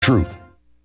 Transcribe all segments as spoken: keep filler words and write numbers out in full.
Truth.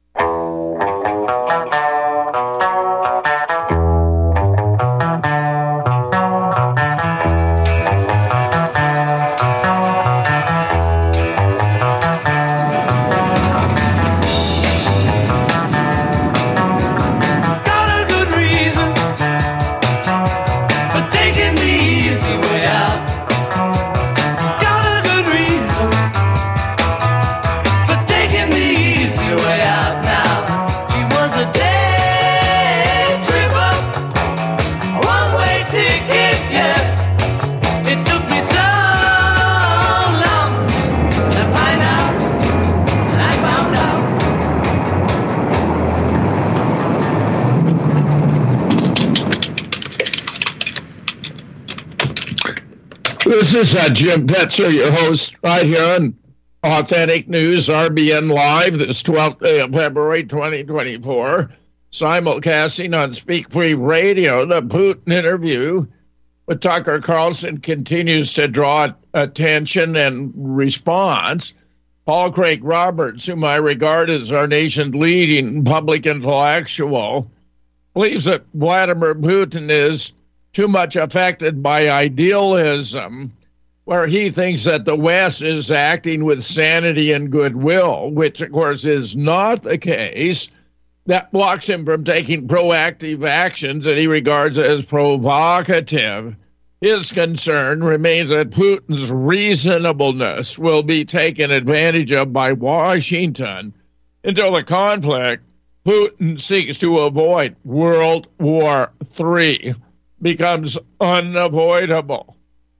This is uh, Jim Petzer, your host, right here on Authentic News, R B N Live, this twelfth day of February, twenty twenty-four, simulcasting on Speak Free Radio. The Putin interview with Tucker Carlson continues to draw attention and response. Paul Craig Roberts, whom I regard as our nation's leading public intellectual, believes that Vladimir Putin is too much affected by idealism, where he thinks that the West is acting with sanity and goodwill, which, of course, is not the case. That blocks him from taking proactive actions that he regards as provocative. His concern remains that Putin's reasonableness will be taken advantage of by Washington until the conflict Putin seeks to avoid, World War Three, becomes unavoidable.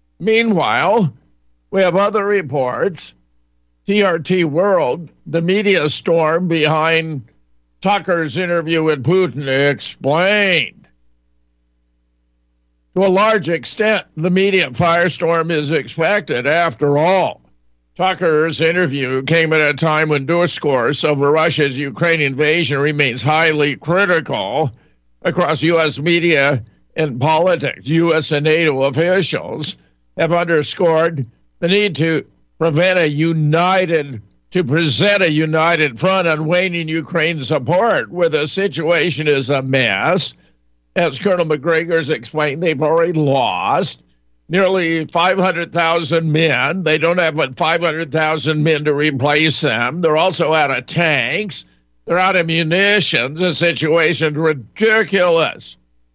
Meanwhile, we have other reports. T R T World, the media storm behind Tucker's interview with Putin, explained. To a large extent, the media firestorm is expected. After all, Tucker's interview came at a time when discourse over Russia's Ukraine invasion remains highly critical across U S media and politics. U S and NATO officials have underscored the need to prevent a united, to present a united front on waning Ukraine support, where the situation is a mess. As Colonel McGregor's explained, they've already lost nearly five hundred thousand men. They don't have but five hundred thousand men to replace them. They're also out of tanks. They're out of munitions. The situation's ridiculous.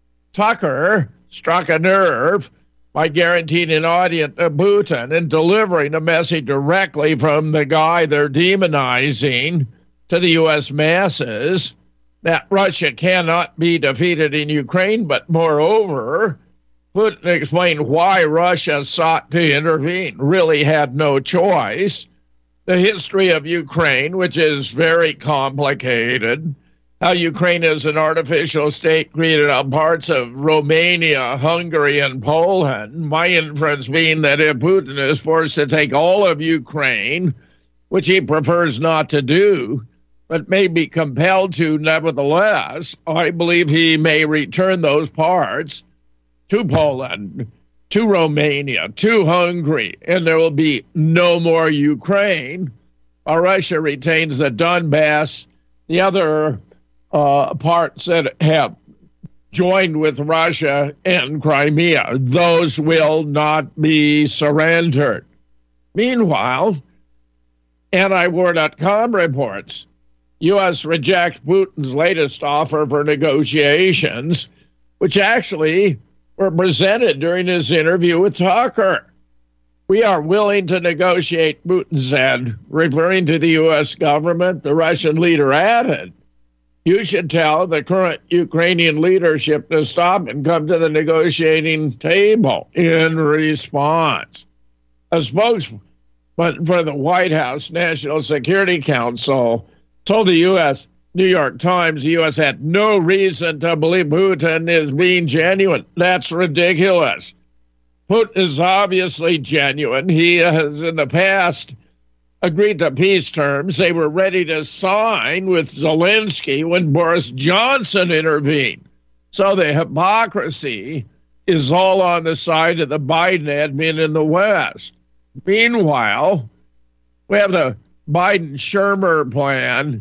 Tucker struck a nerve by guaranteeing an audience to Putin and delivering a message directly from the guy they're demonizing to the U S masses that Russia cannot be defeated in Ukraine, but moreover, Putin explained why Russia sought to intervene, really had no choice. The history of Ukraine, which is very complicated, how Ukraine is an artificial state created out of parts of Romania, Hungary, and Poland. My inference being that if Putin is forced to take all of Ukraine, which he prefers not to do, but may be compelled to nevertheless, I believe he may return those parts to Poland, to Romania, to Hungary, and there will be no more Ukraine, while Russia retains the Donbass, the other Uh, parts that have joined with Russia and Crimea. Those will not be surrendered. Meanwhile, anti war dot com reports U S rejects Putin's latest offer for negotiations, which actually were presented during his interview with Tucker. We are willing to negotiate, Putin said, referring to the U S government. The Russian leader added, you should tell the current Ukrainian leadership to stop and come to the negotiating table. In response, a spokesman for the White House National Security Council told the U S New York Times the U S had no reason to believe Putin is being genuine. That's ridiculous. Putin is obviously genuine. He has in the past agreed to peace terms they were ready to sign with Zelensky when Boris Johnson intervened. So the hypocrisy is all on the side of the Biden admin in the West. Meanwhile, we have the Biden-Shermer plan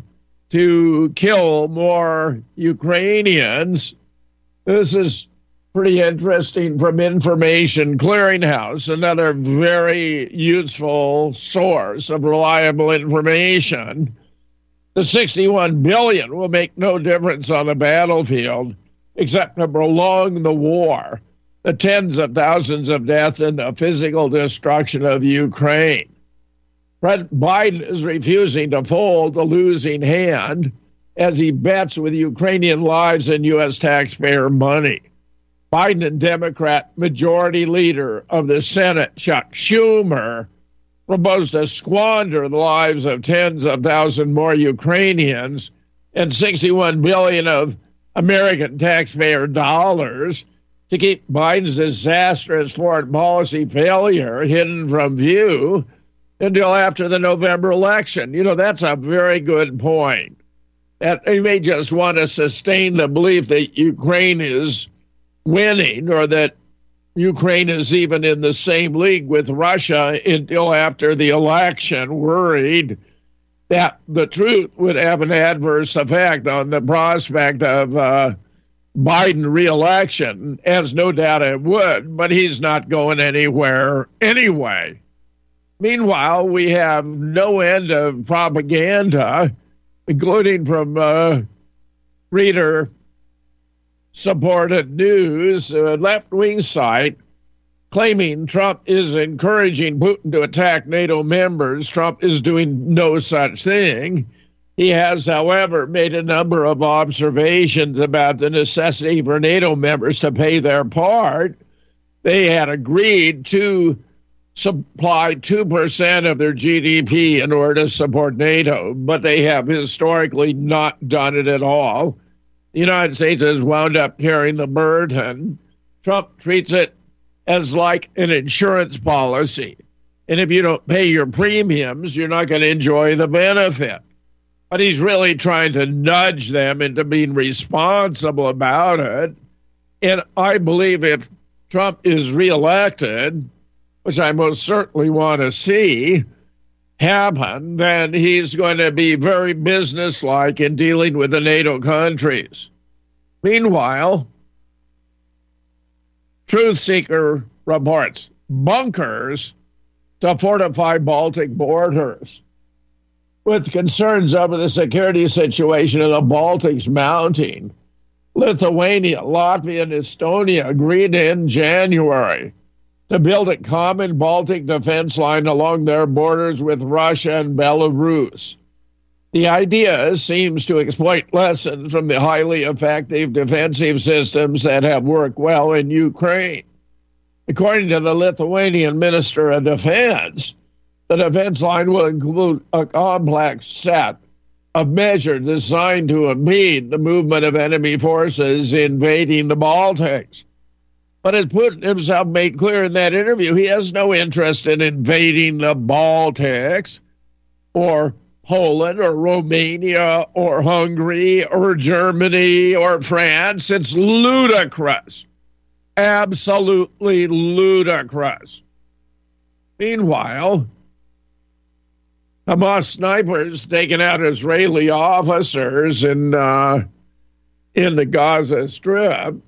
to kill more Ukrainians. This is pretty interesting from Information Clearinghouse, another very useful source of reliable information. The sixty-one billion dollars will make no difference on the battlefield except to prolong the war, the tens of thousands of deaths, and the physical destruction of Ukraine. President Biden is refusing to fold the losing hand as he bets with Ukrainian lives and U S taxpayer money. Biden and Democrat Majority Leader of the Senate, Chuck Schumer, proposed to squander the lives of tens of thousands more Ukrainians and sixty-one billion dollars of American taxpayer dollars to keep Biden's disastrous foreign policy failure hidden from view until after the November election. You know, that's a very good point. That they may just want to sustain the belief that Ukraine is winning, or that Ukraine is even in the same league with Russia until after the election, worried that the truth would have an adverse effect on the prospect of uh, Biden re-election, as no doubt it would, but he's not going anywhere anyway. Meanwhile, we have no end of propaganda, including from uh, reader-supported news, a left-wing site, claiming Trump is encouraging Putin to attack NATO members. Trump is doing no such thing. He has, however, made a number of observations about the necessity for NATO members to pay their part. They had agreed to supply two percent of their G D P in order to support NATO, but they have historically not done it at all. The United States has wound up carrying the burden. Trump treats it as like an insurance policy. And if you don't pay your premiums, you're not going to enjoy the benefit. But he's really trying to nudge them into being responsible about it. And I believe if Trump is reelected, which I most certainly want to see happen, then he's going to be very businesslike in dealing with the NATO countries. Meanwhile, Truth Seeker reports bunkers to fortify Baltic borders. With concerns over the security situation in the Baltics mounting, Lithuania, Latvia, and Estonia agreed in January to build a common Baltic defense line along their borders with Russia and Belarus. The idea seems to exploit lessons from the highly effective defensive systems that have worked well in Ukraine. According to the Lithuanian Minister of Defense, the defense line will include a complex set of measures designed to impede the movement of enemy forces invading the Baltics. But as Putin himself made clear in that interview, he has no interest in invading the Baltics or Poland or Romania or Hungary or Germany or France. It's ludicrous. Absolutely ludicrous. Meanwhile, Hamas snipers taking out Israeli officers in, uh, in the Gaza Strip.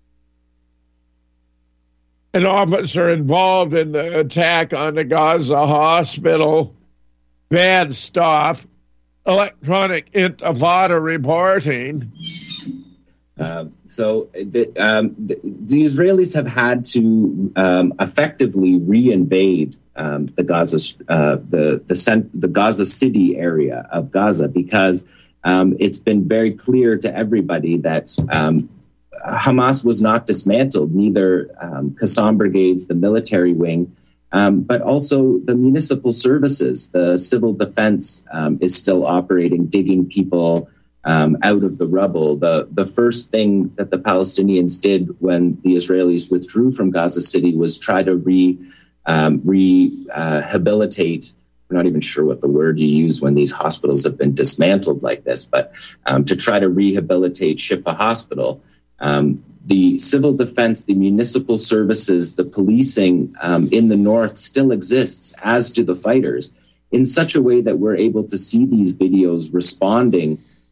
An officer involved in the attack on the Gaza hospital. Bad stuff. Electronic Intifada reporting. Uh, so the, um, the, the Israelis have had to um, effectively re-invade um, the Gaza, uh, the the, cent- the Gaza City area of Gaza because um, it's been very clear to everybody that um, Hamas was not dismantled, neither um, Qassam brigades, the military wing, um, but also the municipal services. The civil defense um, is still operating, digging people um, out of the rubble. The, the first thing that the Palestinians did when the Israelis withdrew from Gaza City was try to re, um, rehabilitate. I'm not even sure what the word you use when these hospitals have been dismantled like this, but um, to try to rehabilitate Shifa Hospital. Um, the civil defense, the municipal services, the policing um, in the north still exists, as do the fighters, in such a way that we're able to see these videos responding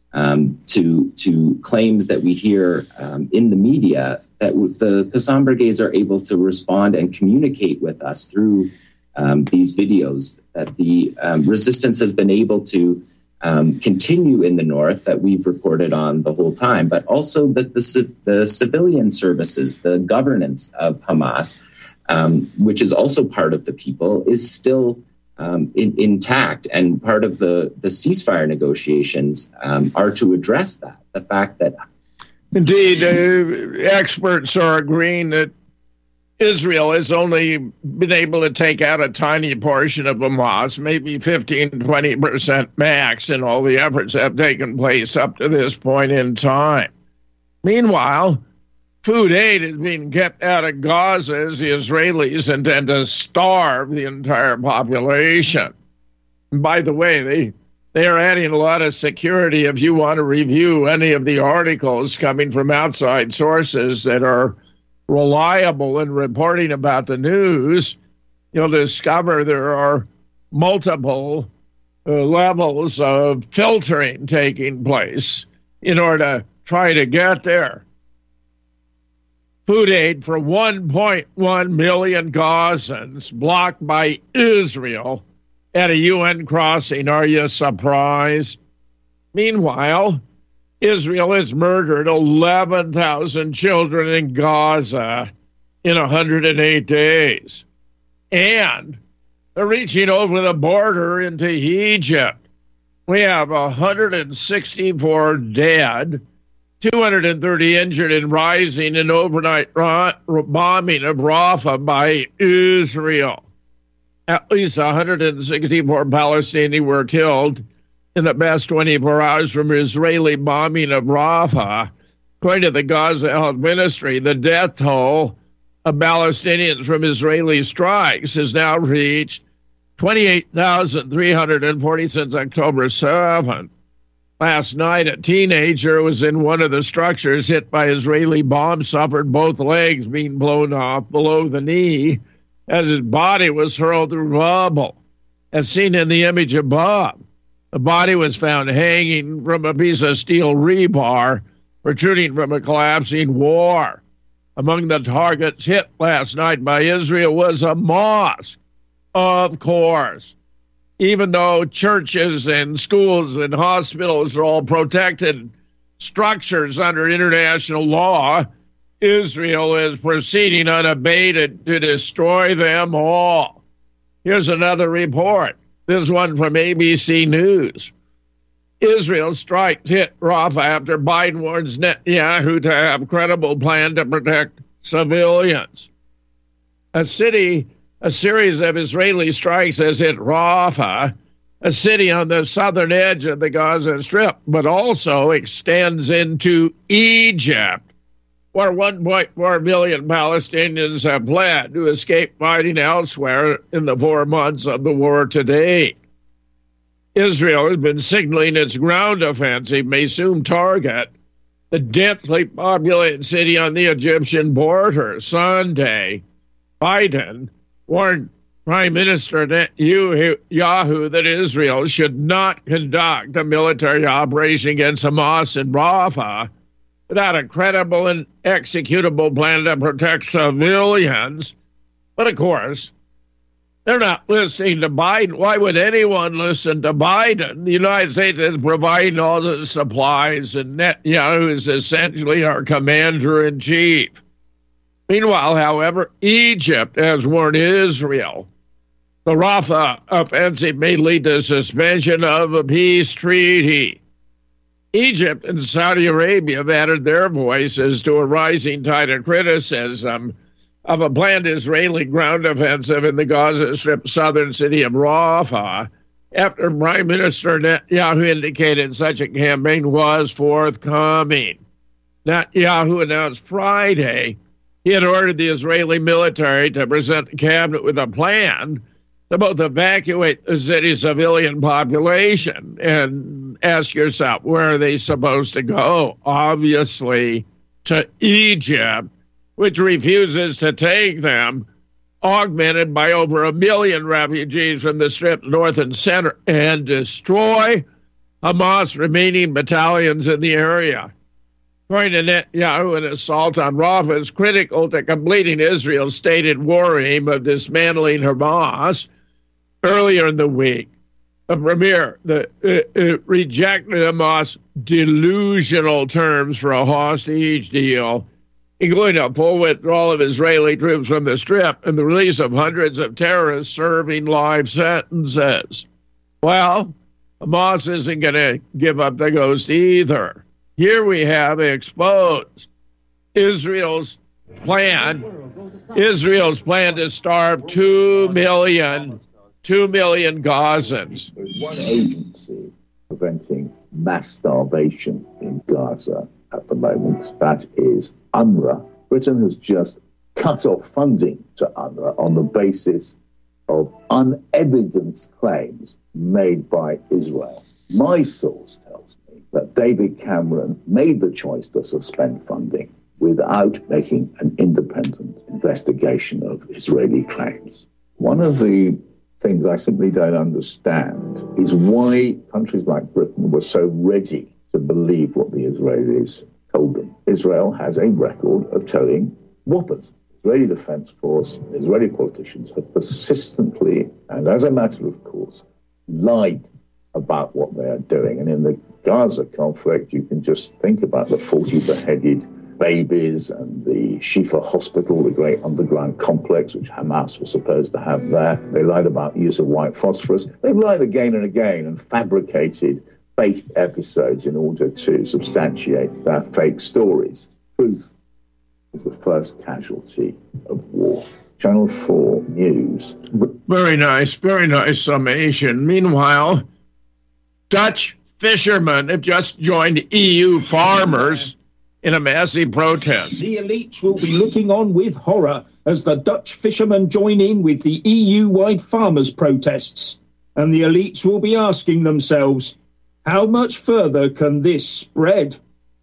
um, to to claims that we hear um, in the media that w- the Qassam brigades are able to respond and communicate with us through um, these videos, that the um, resistance has been able to um, continue in the north that we've reported on the whole time, but also that the, the civilian services, the governance of Hamas, um, which is also part of the people, is still Um, in, intact, and part of the, the ceasefire negotiations um, are to address that. The fact that, indeed, uh, experts are agreeing that Israel has only been able to take out a tiny portion of Hamas, maybe fifteen, twenty percent max, in all the efforts that have taken place up to this point in time. Meanwhile, food aid is being kept out of Gaza as the Israelis intend to starve the entire population. And by the way, they, they are adding a lot of security. If you want to review any of the articles coming from outside sources that are reliable in reporting about the news, you'll discover there are multiple uh, levels of filtering taking place in order to try to get there. Food aid for one point one million Gazans blocked by Israel at a U N crossing. Are you surprised? Meanwhile, Israel has murdered eleven thousand children in Gaza in one hundred eight days. And they're reaching over the border into Egypt. We have one hundred sixty-four dead, two hundred thirty injured, and rising in overnight ra- bombing of Rafah by Israel. At least one hundred sixty-four Palestinians were killed in the past twenty-four hours from Israeli bombing of Rafah. According to the Gaza Health Ministry, the death toll of Palestinians from Israeli strikes has now reached twenty-eight thousand three hundred forty since October seventh. Last night, a teenager was in one of the structures hit by Israeli bombs, suffered both legs being blown off below the knee as his body was hurled through rubble. As seen in the image above, the body was found hanging from a piece of steel rebar protruding from a collapsing wall. Among the targets hit last night by Israel was a mosque, of course. Even though churches and schools and hospitals are all protected structures under international law, Israel is proceeding unabated to destroy them all. Here's another report, this one from A B C News. Israel strikes hit Rafah after Biden warns Netanyahu to have a credible plan to protect civilians. A city A series of Israeli strikes has hit Rafah, a city on the southern edge of the Gaza Strip, but also extends into Egypt, where one point four million Palestinians have fled to escape fighting elsewhere in the four months of the war to date. Israel has been signaling its ground offensive may soon target the densely populated city on the Egyptian border. Sunday, Biden warned Prime Minister Netanyahu that Israel should not conduct a military operation against Hamas in Rafah without a credible and executable plan to protect civilians. But of course, they're not listening to Biden. Why would anyone listen to Biden? The United States is providing all the supplies, and Netanyahu is essentially our commander-in-chief. Meanwhile, however, Egypt has warned Israel the Rafah offensive may lead to suspension of a peace treaty. Egypt and Saudi Arabia have added their voices to a rising tide of criticism of a planned Israeli ground offensive in the Gaza Strip southern city of Rafah after Prime Minister Netanyahu indicated such a campaign was forthcoming. Netanyahu announced Friday he had ordered the Israeli military to present the cabinet with a plan to both evacuate the city's civilian population. And ask yourself, where are they supposed to go? Obviously, to Egypt, which refuses to take them, augmented by over a million refugees from the Strip's north and center, and destroy Hamas remaining battalions in the area. According to Netanyahu, an assault on Rafah is critical to completing Israel's stated war aim of dismantling Hamas. Earlier in the week, the premier the, uh, uh, rejected Hamas' delusional terms for a hostage deal, including a full withdrawal of Israeli troops from the Strip and the release of hundreds of terrorists serving life sentences. Well, Hamas isn't going to give up the ghost either. Here we have exposed Israel's plan, Israel's plan to starve two million, two million Gazans. There's one agency preventing mass starvation in Gaza at the moment. That is UNRWA. Britain has just cut off funding to UNRWA on the basis of unevidenced claims made by Israel. My source tells me that David Cameron made the choice to suspend funding without making an independent investigation of Israeli claims. One of the things I simply don't understand is why countries like Britain were so ready to believe what the Israelis told them. Israel has a record of telling whoppers. Israeli Defense Force, Israeli politicians have persistently, and as a matter of course, lied about what they are doing. And in the Gaza conflict, you can just think about the forty beheaded babies and the Shifa Hospital, the great underground complex, which Hamas was supposed to have there. They lied about use of white phosphorus. They've lied again and again and fabricated fake episodes in order to substantiate their fake stories. Truth is the first casualty of war. Channel four News. Very nice, very nice summation. Meanwhile, Dutch fishermen have just joined E U farmers in a massive protest. The elites will be looking on with horror as the Dutch fishermen join in with the E U-wide farmers' protests. And the elites will be asking themselves, how much further can this spread?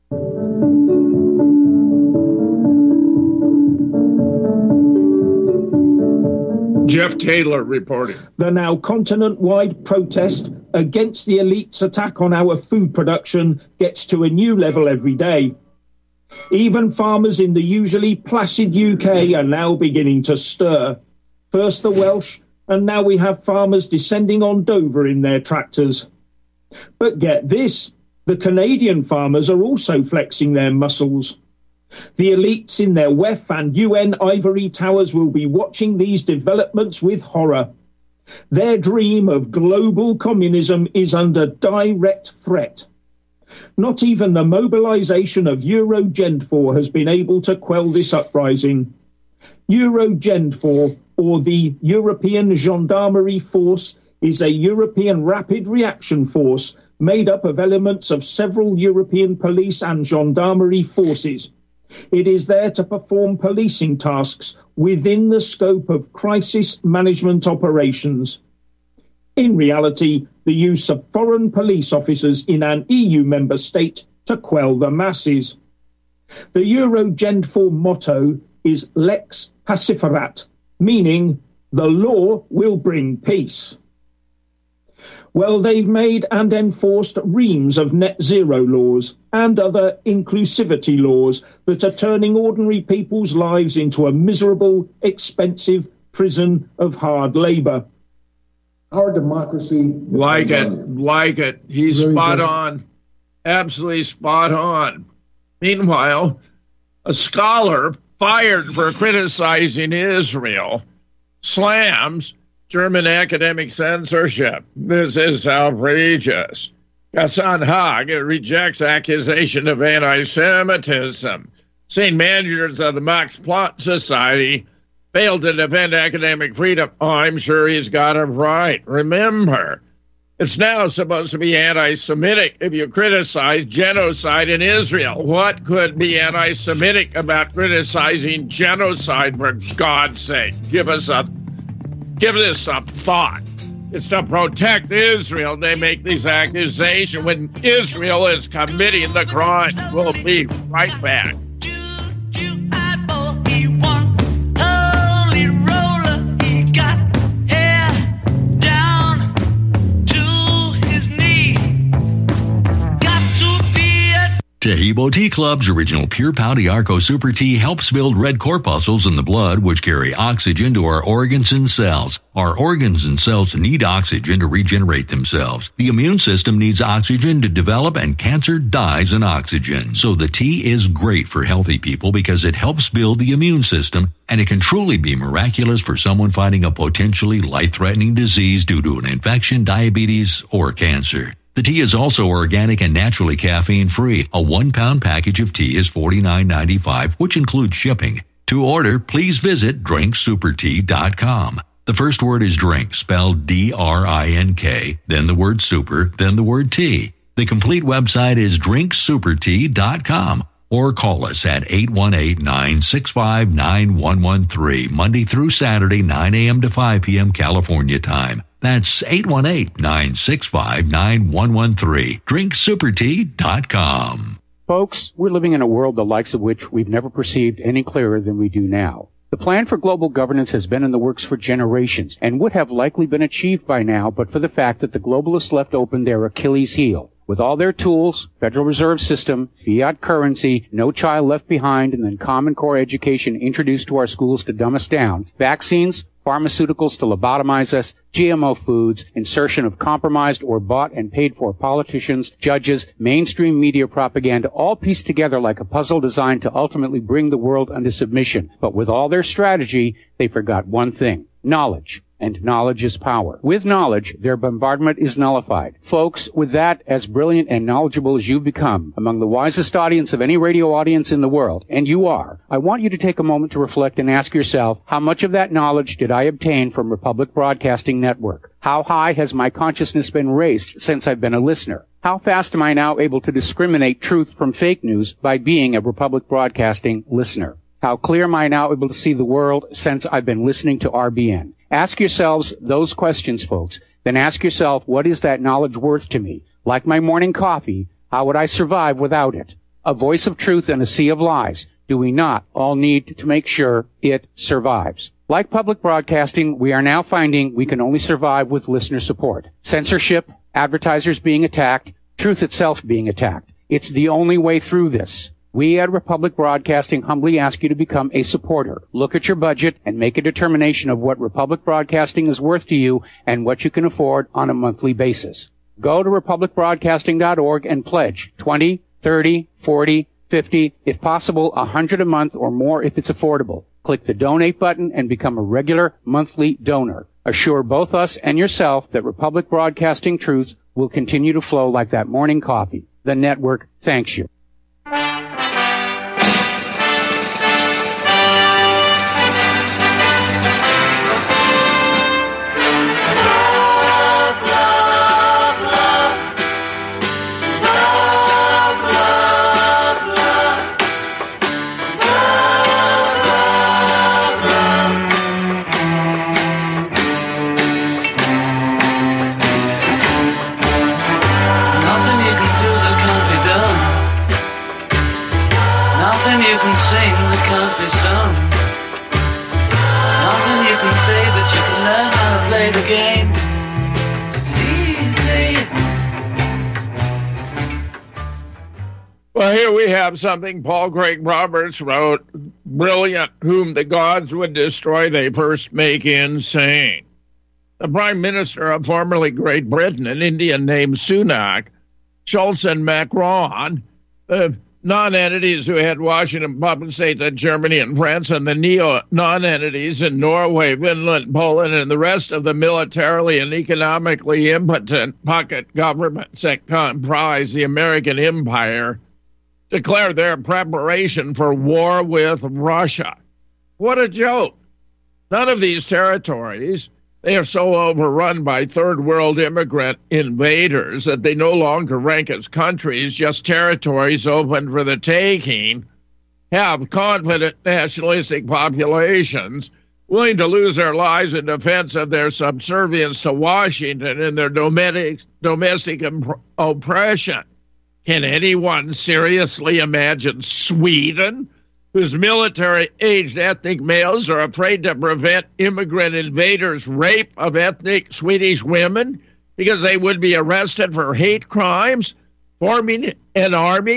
Jeff Taylor reporting. The now continent-wide protest against the elites' attack on our food production gets to a new level every day. Even farmers in the usually placid U K are now beginning to stir. First the Welsh, and now we have farmers descending on Dover in their tractors. But get this, the Canadian farmers are also flexing their muscles. The elites in their W E F and U N ivory towers will be watching these developments with horror. Their dream of global communism is under direct threat. Not even the mobilization of Eurogend4 has been able to quell this uprising. Eurogend four, or the European Gendarmerie Force, is a European rapid reaction force made up of elements of several European police and gendarmerie forces. It is there to perform policing tasks within the scope of crisis management operations. In reality, the use of foreign police officers in an E U member state to quell the masses. The Eurogend four motto is Lex Pacificat, meaning the law will bring peace. Well, they've made and enforced reams of net zero laws and other inclusivity laws that are turning ordinary people's lives into a miserable, expensive prison of hard labour. Our democracy... Like it, like it. He's really spot does. on. Absolutely spot on. Meanwhile, a scholar fired for criticizing Israel slams German academic censorship. This is outrageous. Ghassan Haag rejects accusation of anti-Semitism, saying managers of the Max Planck Society failed to defend academic freedom. Oh, I'm sure he's got it right. Remember, it's now supposed to be anti-Semitic if you criticize genocide in Israel. What could be anti-Semitic about criticizing genocide, for God's sake? Give us a Give this some thought. It's to protect Israel they make these accusations when Israel is committing the crime. We'll be right back. Tahibo Tea Club's original Pure Pau Arco Super Tea helps build red corpuscles in the blood, which carry oxygen to our organs and cells. Our organs and cells need oxygen to regenerate themselves. The immune system needs oxygen to develop, and cancer dies in oxygen. So the tea is great for healthy people because it helps build the immune system, and it can truly be miraculous for someone fighting a potentially life-threatening disease due to an infection, diabetes, or cancer. The tea is also organic and naturally caffeine-free. A one-pound package of tea is forty-nine ninety-five, which includes shipping. To order, please visit drink super tea dot com. The first word is drink, spelled D R I N K, then the word super, then the word tea. The complete website is drink super tea dot com. Or call us at eight one eight, nine six five, nine one one three, Monday through Saturday, nine a.m. to five p.m. California time. That's eight one eight, nine six five, nine one one three. drink super tea dot com. Folks, we're living in a world the likes of which we've never perceived any clearer than we do now. The plan for global governance has been in the works for generations and would have likely been achieved by now but for the fact that the globalists left open their Achilles heel. With all their tools, Federal Reserve System, fiat currency, no child left behind, and then Common Core education introduced to our schools to dumb us down, vaccines, pharmaceuticals to lobotomize us, G M O foods, insertion of compromised or bought and paid for politicians, judges, mainstream media propaganda, all pieced together like a puzzle designed to ultimately bring the world under submission. But with all their strategy, they forgot one thing: knowledge. And knowledge is power. With knowledge, their bombardment is nullified. Folks, with that, as brilliant and knowledgeable as you've become, among the wisest audience of any radio audience in the world, and you are, I want you to take a moment to reflect and ask yourself, how much of that knowledge did I obtain from Republic Broadcasting Network? How high has my consciousness been raised since I've been a listener? How fast am I now able to discriminate truth from fake news by being a Republic Broadcasting listener? How clear am I now able to see the world since I've been listening to R B N? Ask yourselves those questions, folks. Then ask yourself, what is that knowledge worth to me? Like my morning coffee, how would I survive without it? A voice of truth in a sea of lies. Do we not all need to make sure it survives? Like public broadcasting, we are now finding we can only survive with listener support. Censorship, advertisers being attacked, truth itself being attacked. It's the only way through this. We at Republic Broadcasting humbly ask you to become a supporter. Look at your budget and make a determination of what Republic Broadcasting is worth to you and what you can afford on a monthly basis. Go to republic broadcasting dot org and pledge twenty, thirty, forty, fifty, if possible, one hundred a month or more if it's affordable. Click the donate button and become a regular monthly donor. Assure both us and yourself that Republic Broadcasting truth will continue to flow like that morning coffee. The network thanks you. Well, here we have something Paul Craig Roberts wrote, brilliant, whom the gods would destroy, they first make insane. The Prime Minister of formerly Great Britain, an Indian named Sunak, Schultz and Macron, the non-entities who had Washington puppet states at Germany and France, and the neo-non-entities in Norway, Finland, Poland, and the rest of the militarily and economically impotent puppet governments that comprise the American empire, declare their preparation for war with Russia. What a joke. None of these territories, they are so overrun by third world immigrant invaders that they no longer rank as countries, just territories open for the taking, have confident nationalistic populations willing to lose their lives in defense of their subservience to Washington and their domestic, domestic imp- oppression. Can anyone seriously imagine Sweden, whose military-aged ethnic males are afraid to prevent immigrant invaders' rape of ethnic Swedish women because they would be arrested for hate crimes, forming an army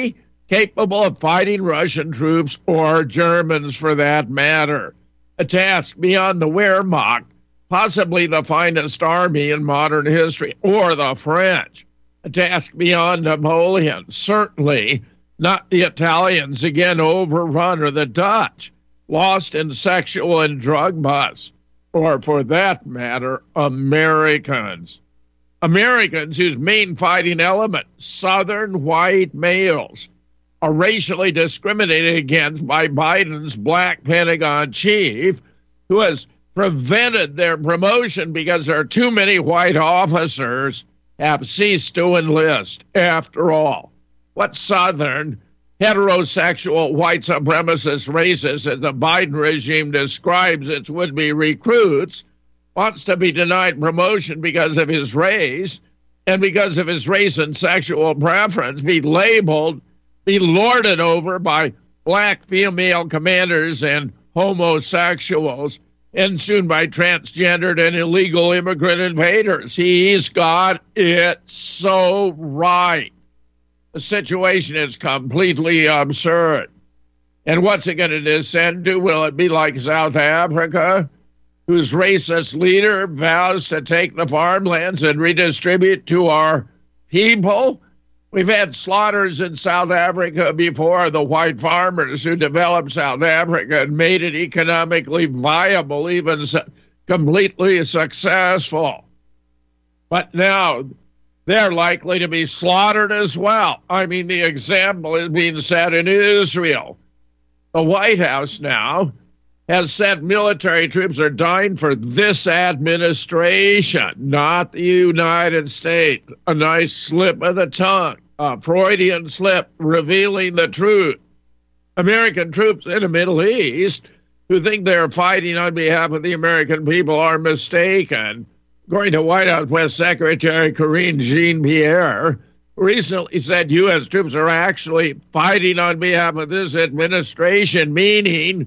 capable of fighting Russian troops or Germans for that matter. A task beyond the Wehrmacht, possibly the finest army in modern history, or the French. A task beyond Napoleon, certainly not the Italians, again overrun, or the Dutch, lost in sexual and drug busts, or for that matter, Americans. Americans whose main fighting element, Southern white males, are racially discriminated against by Biden's black Pentagon chief, who has prevented their promotion because there are too many white officers have ceased to enlist. After all, what Southern heterosexual white supremacist racist, as the Biden regime describes its would-be recruits, wants to be denied promotion because of his race and because of his race and sexual preference, be labeled, be lorded over by black female commanders and homosexuals, and soon by transgendered and illegal immigrant invaders. He's got it so right. The situation is completely absurd. And what's it going to descend to? Will it be like South Africa, whose racist leader vows to take the farmlands and redistribute to our people? We've had slaughters in South Africa before. The white farmers who developed South Africa and made it economically viable, even su- completely successful. But now they're likely to be slaughtered as well. I mean, the example is being set in Israel. The White House now has said military troops are dying for this administration, not the United States. A nice slip of the tongue, a Freudian slip revealing the truth. American troops in the Middle East who think they're fighting on behalf of the American people are mistaken. According to White House Press Secretary Karine Jean-Pierre, recently said U S troops are actually fighting on behalf of this administration, meaning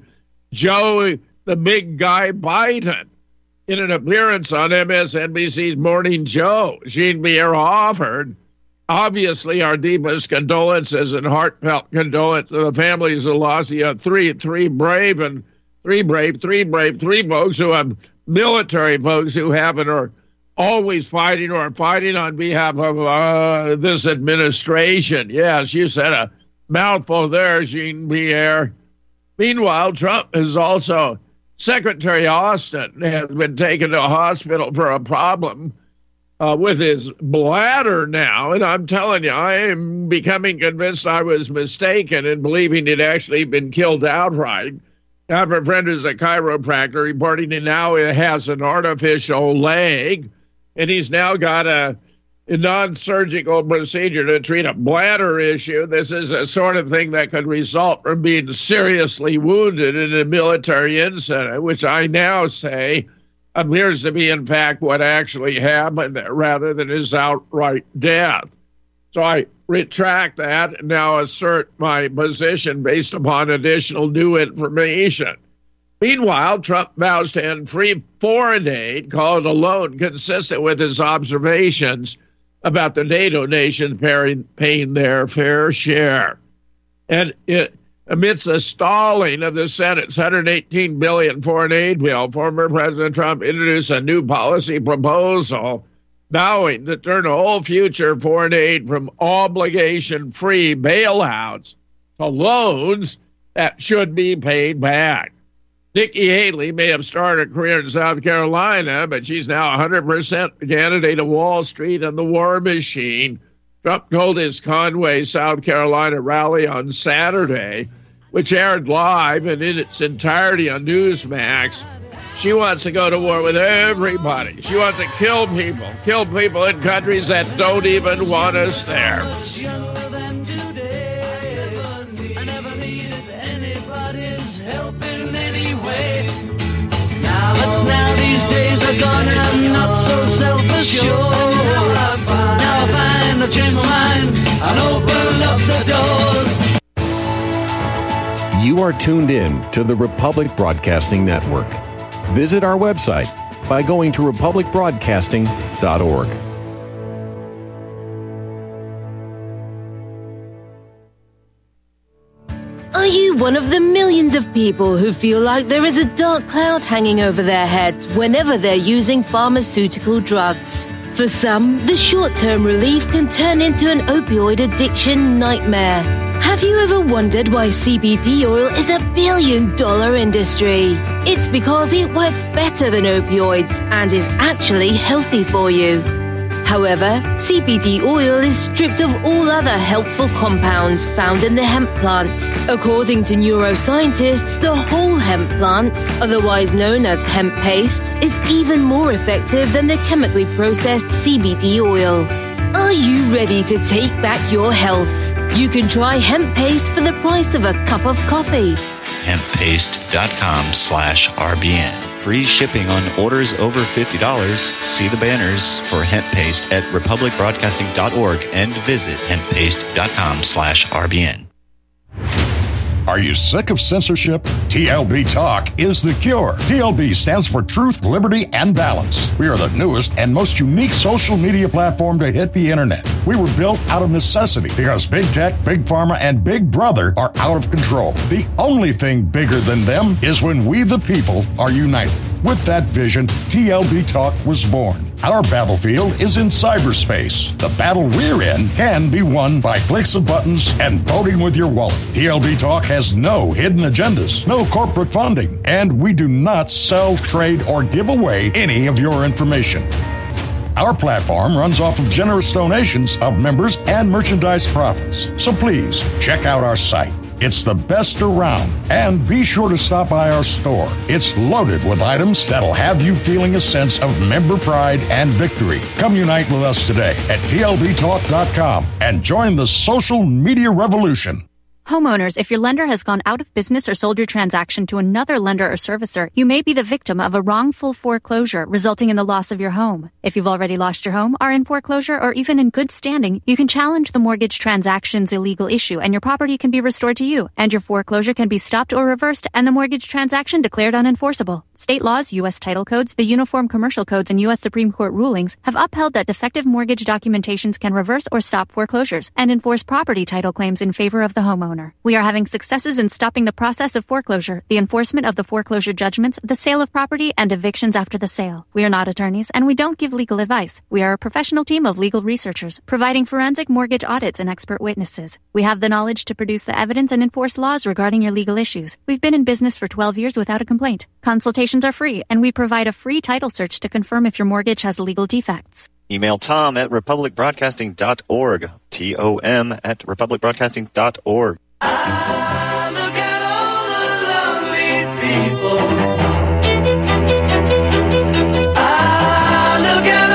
Joe, the big guy Biden. In an appearance on M S N B C's Morning Joe, Jean-Pierre offered, obviously, our deepest condolences and heartfelt condolences to the families of lost the three, three brave and three brave, three brave, three folks who have military folks who haven't or always fighting or fighting on behalf of uh, this administration. Yes, you said a mouthful there, Jean-Pierre. Meanwhile, Trump is also, Secretary Austin has been taken to a hospital for a problem uh, with his bladder now. And I'm telling you, I am becoming convinced I was mistaken in believing he'd actually been killed outright. I have a friend who's a chiropractor reporting he now has an artificial leg, and he's now got a, a non-surgical procedure to treat a bladder issue. This is a sort of thing that could result from being seriously wounded in a military incident, which I now say appears to be, in fact, what actually happened there, rather than his outright death. So I retract that and now assert my position based upon additional new information. Meanwhile, Trump vows to end free foreign aid, called a loan consistent with his observations about the NATO nations paying, paying their fair share. And it, amidst the stalling of the Senate's one hundred eighteen billion dollars foreign aid bill, former President Trump introduced a new policy proposal vowing to turn all future foreign aid from obligation-free bailouts to loans that should be paid back. Nikki Haley may have started a career in South Carolina, but she's now one hundred percent candidate of Wall Street and the war machine. Trump told his Conway, South Carolina rally on Saturday, which aired live and in its entirety on Newsmax, she wants to go to war with everybody. She wants to kill people, kill people in countries that don't even want us there. But now these days are gone, I'm not so self-assured. Now I find I've changed my mind, I'll open up the doors. You are tuned in to the Republic Broadcasting Network. Visit our website by going to republic broadcasting dot org. All right, Are you one of the millions of people who feel like there is a dark cloud hanging over their heads whenever they're using pharmaceutical drugs? For some, the short-term relief can turn into an opioid addiction nightmare. Have you ever wondered why C B D oil is a billion-dollar industry? It's because it works better than opioids and is actually healthy for you. However, C B D oil is stripped of all other helpful compounds found in the hemp plant. According to neuroscientists, the whole hemp plant, otherwise known as hemp paste, is even more effective than the chemically processed C B D oil. Are you ready to take back your health? You can try hemp paste for the price of a cup of coffee. hemppaste.com slash RBN. Free shipping on orders over fifty dollars. See the banners for hemp paste at republic broadcasting dot org and visit hemppaste.com slash RBN. Are you sick of censorship? T L B Talk is the cure. T L B stands for Truth, Liberty, and Balance. We are the newest and most unique social media platform to hit the internet. We were built out of necessity because Big Tech, Big Pharma, and Big Brother are out of control. The only thing bigger than them is when we, the people, are united. With that vision, T L B Talk was born. Our battlefield is in cyberspace. The battle we're in can be won by clicks of buttons and voting with your wallet. T L B Talk has no hidden agendas, no corporate funding, and we do not sell, trade, or give away any of your information. Our platform runs off of generous donations of members and merchandise profits. So please, check out our site. It's the best around. And be sure to stop by our store. It's loaded with items that'll have you feeling a sense of member pride and victory. Come unite with us today at T L B talk dot com and join the social media revolution. Homeowners, if your lender has gone out of business or sold your transaction to another lender or servicer, you may be the victim of a wrongful foreclosure, resulting in the loss of your home. If you've already lost your home, are in foreclosure, or even in good standing, you can challenge the mortgage transaction's illegal issue, and your property can be restored to you, and your foreclosure can be stopped or reversed, and the mortgage transaction declared unenforceable. State laws, U S title codes, the Uniform Commercial Codes, and U S Supreme Court rulings have upheld that defective mortgage documentations can reverse or stop foreclosures and enforce property title claims in favor of the homeowner. We are having successes in stopping the process of foreclosure, the enforcement of the foreclosure judgments, the sale of property, and evictions after the sale. We are not attorneys, and we don't give legal advice. We are a professional team of legal researchers, providing forensic mortgage audits and expert witnesses. We have the knowledge to produce the evidence and enforce laws regarding your legal issues. We've been in business for twelve years without a complaint. Consultations are free, and we provide a free title search to confirm if your mortgage has legal defects. Email Tom at republic broadcasting dot org. T O M at republic broadcasting dot org. Ah, look at all the lonely people. Ah, look at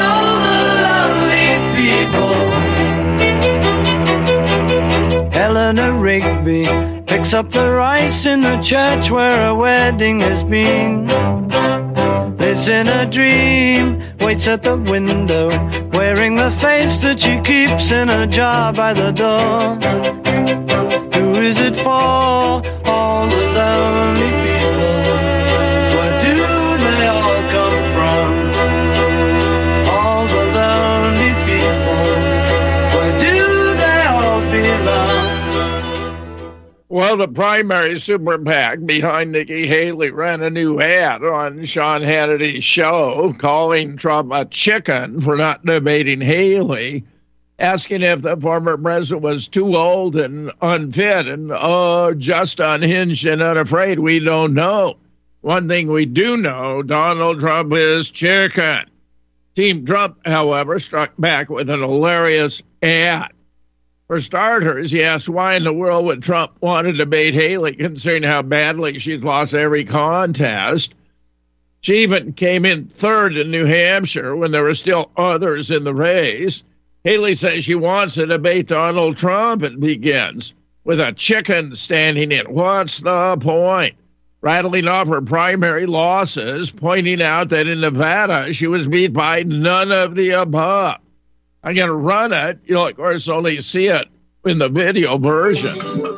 all the lonely people. Eleanor Rigby picks up the rice in the church where a wedding has been. Lives in a dream, waits at the window, wearing the face that she keeps in a jar by the door. Who is it for? All the lonely people. Where do they all come from? All the lonely people. Where do they all belong? Well, the primary super PAC behind Nikki Haley ran a new ad on Sean Hannity's show calling Trump a chicken for not debating Haley, asking if the former president was too old and unfit and, oh, just unhinged and unafraid. We don't know. One thing we do know, Donald Trump is chicken. Team Trump, however, struck back with an hilarious ad. For starters, he asked why in the world would Trump want to debate Haley, considering how badly she's lost every contest. She even came in third in New Hampshire when there were still others in the race. Haley says she wants to debate Donald Trump and begins with a chicken standing in. What's the point? Rattling off her primary losses, pointing out that in Nevada she was beat by none of the above. I'm going to run it. You'll, of course, only see it in the video version.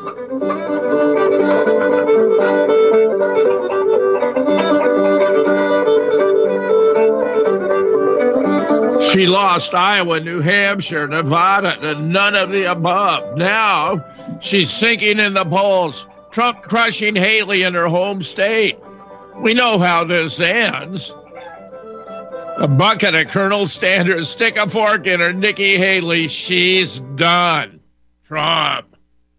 She lost Iowa, New Hampshire, Nevada, and none of the above. Now she's sinking in the polls Trump crushing Haley in her home state. We know how this ends. A bucket of Colonel Sanders, stick a fork in her, Nikki Haley. She's done. Trump.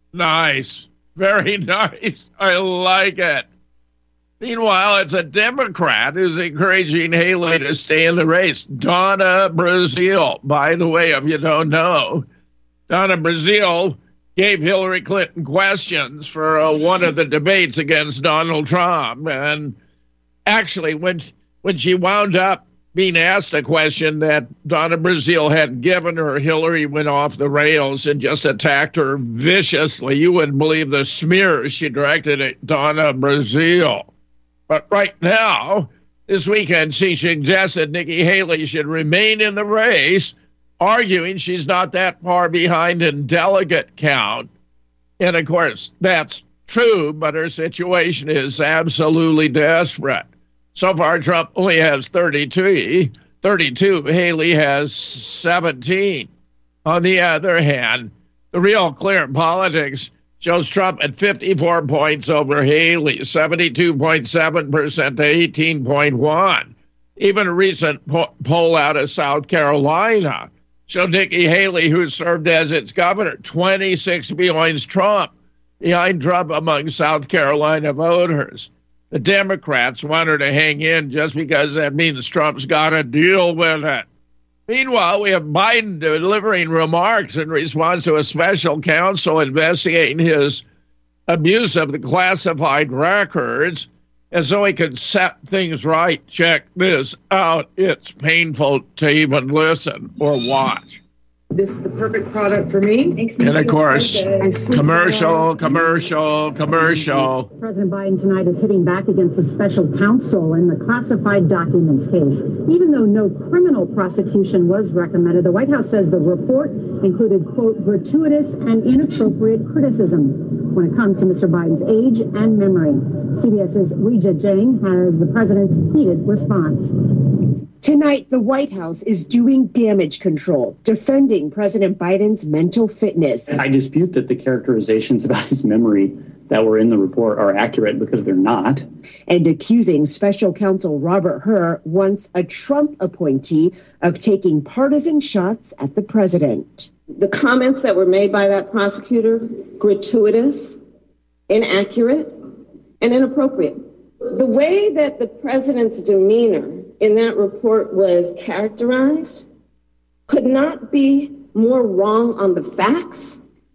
Nice. Very nice. I like it. Meanwhile, it's a Democrat who's encouraging Haley to stay in the race. Donna Brazile. By the way, if you don't know, Donna Brazile gave Hillary Clinton questions for uh, one of the debates against Donald Trump. And actually, when, when she wound up being asked a question that Donna Brazile had given her, Hillary went off the rails and just attacked her viciously. You wouldn't believe the smears she directed at Donna Brazile. But right now, this weekend, she suggested Nikki Haley should remain in the race, arguing she's not that far behind in delegate count. And of course, that's true, but her situation is absolutely desperate. So far, Trump only has thirty-two. thirty-two. Haley has seventeen. On the other hand, the real clear politics shows Trump at fifty-four points over Haley, seventy-two point seven percent to eighteen point one. Even a recent po- poll out of South Carolina showed Nikki Haley, who served as its governor, twenty-six points Trump, behind Trump among South Carolina voters. The Democrats want her to hang in just because that means Trump's got to deal with it. Meanwhile, we have Biden delivering remarks in response to a special counsel investigating his abuse of the classified records, as though he could set things right. Check this out. It's painful to even listen or watch. This is the perfect product for me. Makes me and of course, so commercial, commercial, commercial. President Biden tonight is hitting back against the special counsel in the classified documents case. Even though no criminal prosecution was recommended, the White House says the report included, quote, gratuitous and inappropriate criticism when it comes to Mister Biden's age and memory. CBS's Weijia Jiang has the president's heated response. Tonight, the White House is doing damage control, defending President Biden's mental fitness. I dispute that the characterizations about his memory that were in the report are accurate because they're not. And accusing special counsel Robert Hur, once a Trump appointee, of taking partisan shots at the president. The comments that were made by that prosecutor, gratuitous, inaccurate, and inappropriate. The way that the president's demeanor in that report was characterized could not be more wrong on the facts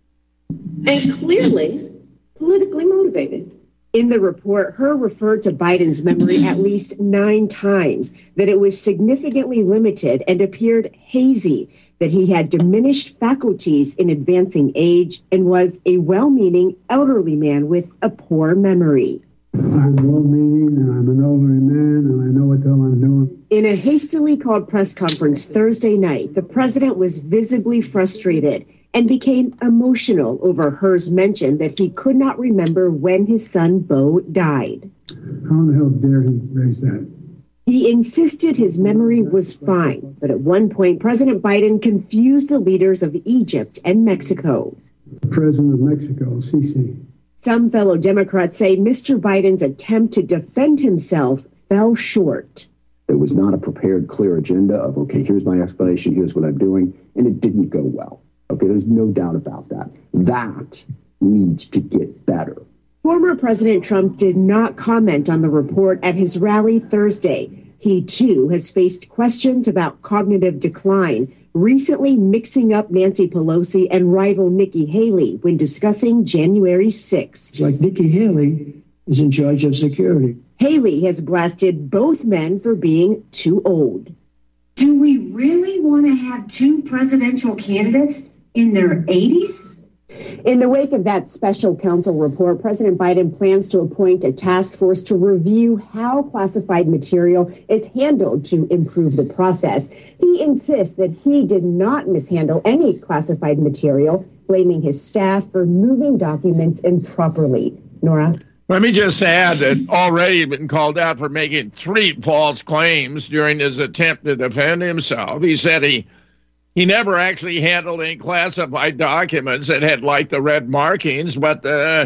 and clearly politically motivated. In the report, Hur referred to Biden's memory at least nine times, that it was significantly limited and appeared hazy, that he had diminished faculties in advancing age and was a well-meaning elderly man with a poor memory. I'm well-meaning, and I'm an elderly man, and I know what the hell I'm doing. In a hastily called press conference Thursday night, the president was visibly frustrated and became emotional over Hur's mention that he could not remember when his son Beau died. How in the hell dare he raise that? He insisted his memory was fine, but at one point, President Biden confused the leaders of Egypt and Mexico. The president of Mexico, Sisi. Some fellow Democrats say Mister Biden's attempt to defend himself fell short. There was not a prepared, clear agenda of, okay, here's my explanation, here's what I'm doing, and it didn't go well. Okay, there's no doubt about that. That needs to get better. Former President Trump did not comment on the report at his rally Thursday. He, too, has faced questions about cognitive decline, recently mixing up Nancy Pelosi and rival Nikki Haley when discussing January sixth. It's like Nikki Haley is in charge of security. Haley has blasted both men for being too old. Do we really want to have two presidential candidates in their eighties? In the wake of that special counsel report, President Biden plans to appoint a task force to review how classified material is handled to improve the process. He insists that he did not mishandle any classified material, blaming his staff for moving documents improperly. Nora? Let me just add that already been called out for making three false claims during his attempt to defend himself. He said he He never actually handled any classified documents that had, like, the red markings, but the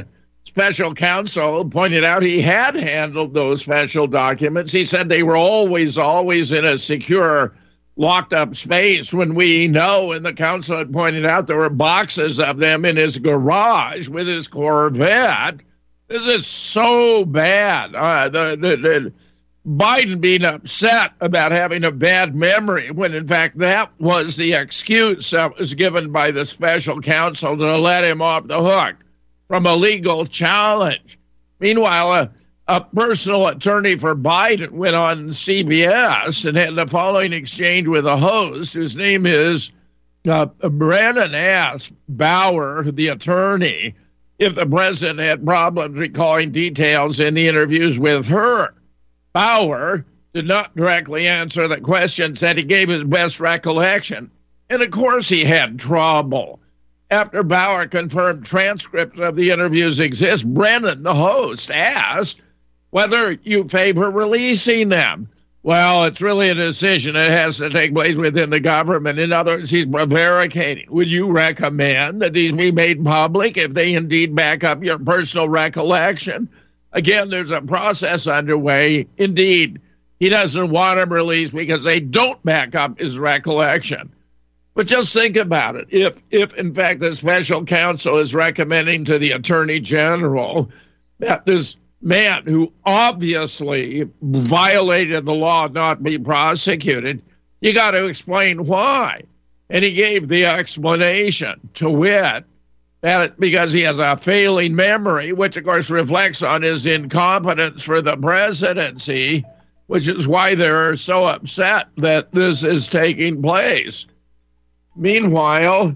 special counsel pointed out he had handled those special documents. He said they were always, always in a secure, locked up space, when we know, and the counsel had pointed out, there were boxes of them in his garage with his Corvette. This is so bad. Uh, the, the, the Biden being upset about having a bad memory, when in fact that was the excuse that was given by the special counsel to let him off the hook from a legal challenge. Meanwhile, a, a personal attorney for Biden went on C B S and had the following exchange with a host whose name is uh, Brandon asked Bauer, the attorney, if the president had problems recalling details in the interviews with her. Bauer did not directly answer the question, said he gave his best recollection. And of course he had trouble. After Bauer confirmed transcripts of the interviews exist, Brennan, the host, asked whether you favor releasing them. Well, it's really a decision that has to take place within the government. In other words, he's prevaricating. Would you recommend that these be made public if they indeed back up your personal recollection? Again, there's a process underway. Indeed, he doesn't want them released because they don't back up his recollection. But just think about it. If, if in fact, the special counsel is recommending to the attorney general that this man who obviously violated the law not be prosecuted, you got to explain why. And he gave the explanation, to wit, that because he has a failing memory, which of course reflects on his incompetence for the presidency, which is why they're so upset that this is taking place. Meanwhile,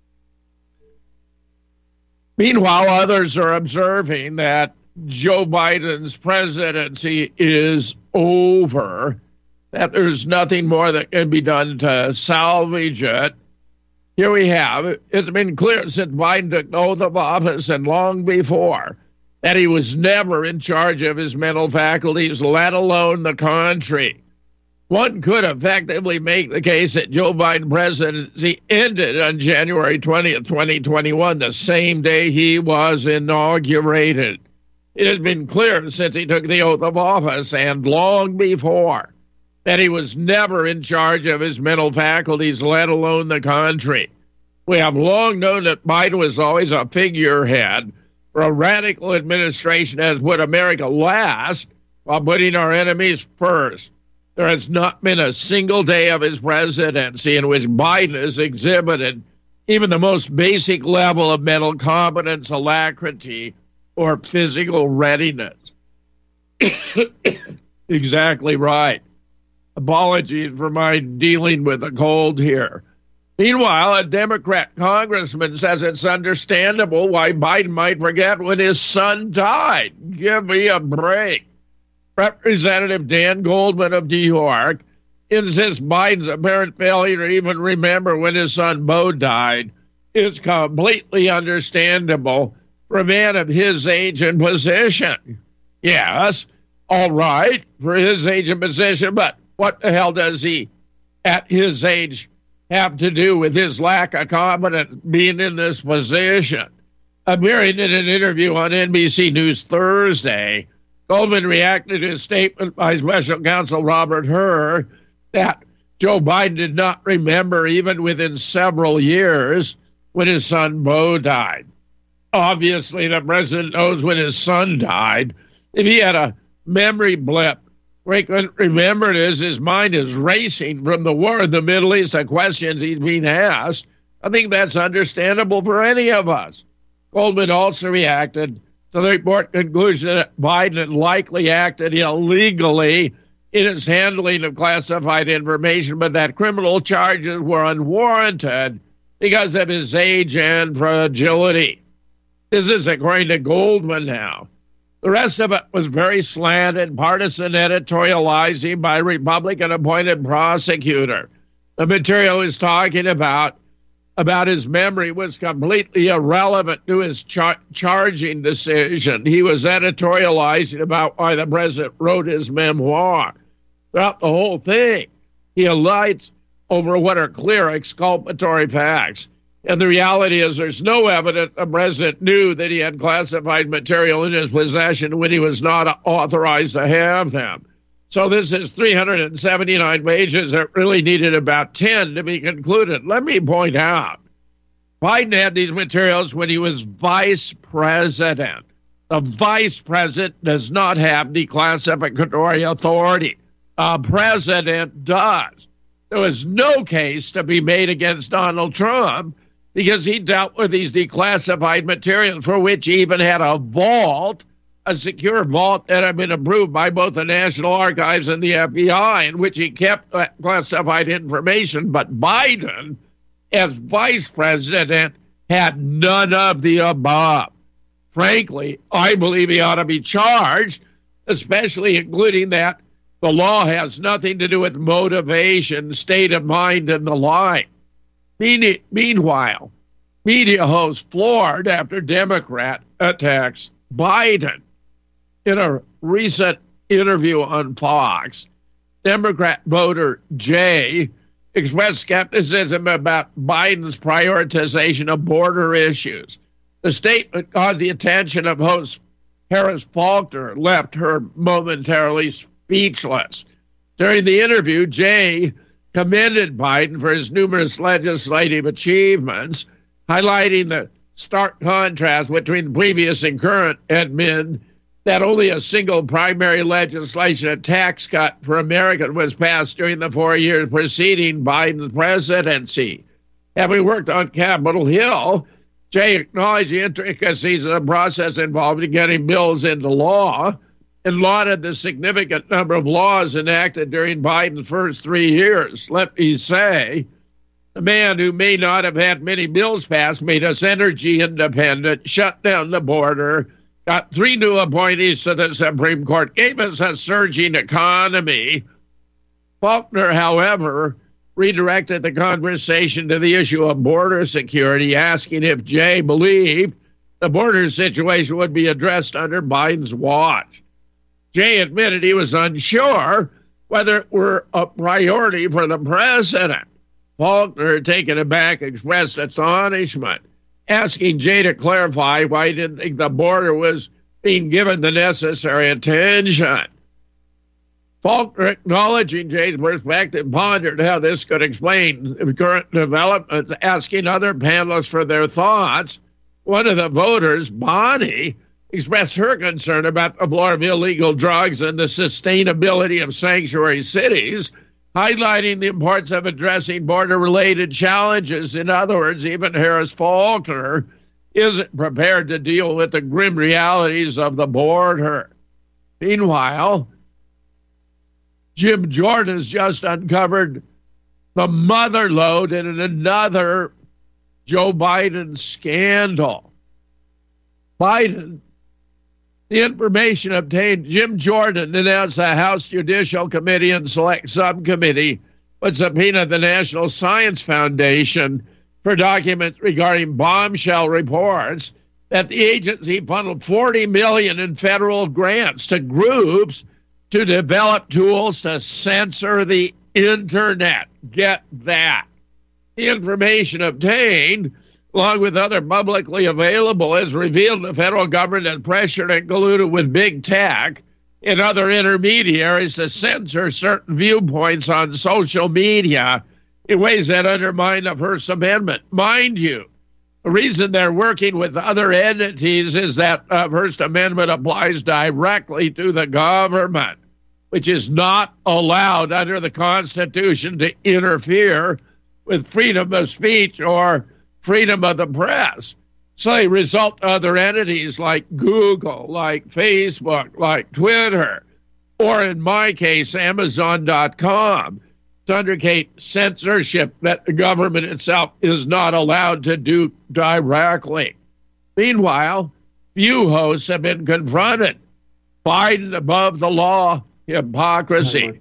meanwhile, others are observing that Joe Biden's presidency is over, that there's nothing more that can be done to salvage it. Here we have, it's been clear since Biden took the oath of office and long before that he was never in charge of his mental faculties, let alone the country. One could effectively make the case that Joe Biden presidency ended on January twentieth, twenty twenty-one, the same day he was inaugurated. It has been clear since he took the oath of office and long before that he was never in charge of his mental faculties, let alone the country. We have long known that Biden was always a figurehead for a radical administration that has put America last while putting our enemies first. There has not been a single day of his presidency in which Biden has exhibited even the most basic level of mental competence, alacrity, or physical readiness. Exactly right. Apologies for my dealing with a cold here. Meanwhile, a Democrat congressman says it's understandable why Biden might forget when his son died. Give me a break. Representative Dan Goldman of New York insists Biden's apparent failure to even remember when his son Beau died is completely understandable for a man of his age and position. Yes, all right, for his age and position, but what the hell does he, at his age, have to do with his lack of competence being in this position? Appearing in an interview on N B C News Thursday, Goldman reacted to a statement by special counsel Robert Hur that Joe Biden did not remember even within several years when his son Beau died. Obviously, the president knows when his son died. If he had a memory blip where he couldn't remember it, as his mind is racing from the war in the Middle East to questions he's being asked, I think that's understandable for any of us. Goldman also reacted to the report conclusion that Biden had likely acted illegally in his handling of classified information, but that criminal charges were unwarranted because of his age and fragility. This is according to Goldman now. The rest of it was very slanted, partisan editorializing by a Republican-appointed prosecutor. The material he's talking about, about his memory, was completely irrelevant to his char- charging decision. He was editorializing about why the president wrote his memoir. Throughout the whole thing, he alights over what are clear exculpatory facts. And the reality is there's no evidence the president knew that he had classified material in his possession when he was not authorized to have them. So this is three hundred seventy-nine pages that really needed about ten to be concluded. Let me point out, Biden had these materials when he was vice president. The vice president does not have declassificatory authority. A president does. There was no case to be made against Donald Trump because he dealt with these declassified materials for which he even had a vault, a secure vault that had been approved by both the National Archives and the F B I, in which he kept classified information. But Biden, as vice president, had none of the above. Frankly, I believe he ought to be charged, especially including that the law has nothing to do with motivation, state of mind, and the like. Meanwhile, media hosts floored after Democrat attacks Biden. In a recent interview on Fox, Democrat voter Jay expressed skepticism about Biden's prioritization of border issues. The statement caught the attention of host Harris Faulkner, left her momentarily speechless. During the interview, Jay commended Biden for his numerous legislative achievements, highlighting the stark contrast between previous and current admin that only a single primary legislation, a tax cut for Americans, was passed during the four years preceding Biden's presidency. Having worked on Capitol Hill, Jay acknowledged the intricacies of the process involved in getting bills into law and lauded the significant number of laws enacted during Biden's first three years. Let me say, the man who may not have had many bills passed made us energy independent, shut down the border, got three new appointees to the Supreme Court, gave us a surging economy. Faulkner, however, redirected the conversation to the issue of border security, asking if Jay believed the border situation would be addressed under Biden's watch. Jay admitted he was unsure whether it were a priority for the president. Faulkner, taken aback, expressed astonishment, asking Jay to clarify why he didn't think the border was being given the necessary attention. Faulkner, acknowledging Jay's perspective, pondered how this could explain current developments, asking other panelists for their thoughts. One of the voters, Bonnie, expressed her concern about the floor of illegal drugs and the sustainability of sanctuary cities, highlighting the importance of addressing border-related challenges. In other words, even Harris Faulkner isn't prepared to deal with the grim realities of the border. Meanwhile, Jim Jordan has just uncovered the mother lode in another Joe Biden scandal. Biden, the information obtained, Jim Jordan announced the House Judicial Committee and Select Subcommittee would subpoena the National Science Foundation for documents regarding bombshell reports that the agency funneled forty million dollars in federal grants to groups to develop tools to censor the internet. Get that. The information obtained, along with other publicly available, has revealed the federal government had pressured and colluded with big tech and other intermediaries to censor certain viewpoints on social media in ways that undermine the First Amendment. Mind you, the reason they're working with other entities is that the First Amendment applies directly to the government, which is not allowed under the Constitution to interfere with freedom of speech or freedom of the press. So they result to other entities like Google, like Facebook, like Twitter, or in my case, Amazon dot com, to undertake censorship that the government itself is not allowed to do directly. Meanwhile, few hosts have been confronted. Biden above the law, hypocrisy.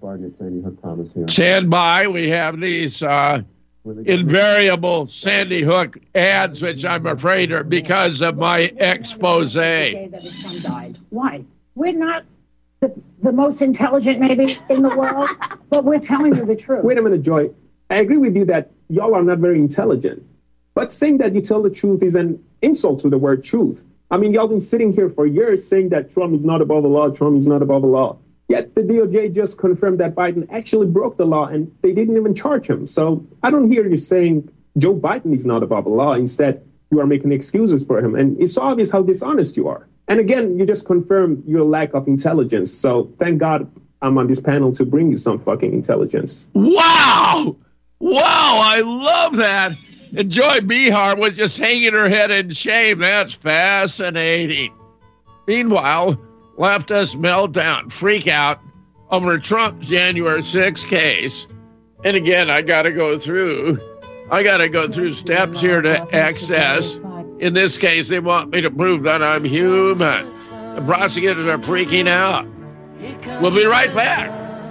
Stand by. We have these uh, invariable Sandy Hook ads, which I'm afraid are because of my expose. That his son died. Why? We're not the, the most intelligent, maybe, in the world, but we're telling you the truth. Wait a minute, Joy. I agree with you that y'all are not very intelligent. But But saying that you tell the truth is an insult to the word truth. I mean, y'all been sitting here for years saying that Trump is not above the law, Trump is not above the law. Yet the D O J just confirmed that Biden actually broke the law and they didn't even charge him. So I don't hear you saying Joe Biden is not above the law. Instead, you are making excuses for him. And it's obvious how dishonest you are. And again, you just confirm your lack of intelligence. So thank God I'm on this panel to bring you some fucking intelligence. Wow! Wow, I love that. And Joy Behar was just hanging her head in shame. That's fascinating. Meanwhile, leftists melt down, freak out over Trump's January sixth case. And again, I got to go through, I got to go through steps here to access. In this case, they want me to prove that I'm human. The prosecutors are freaking out. We'll be right back.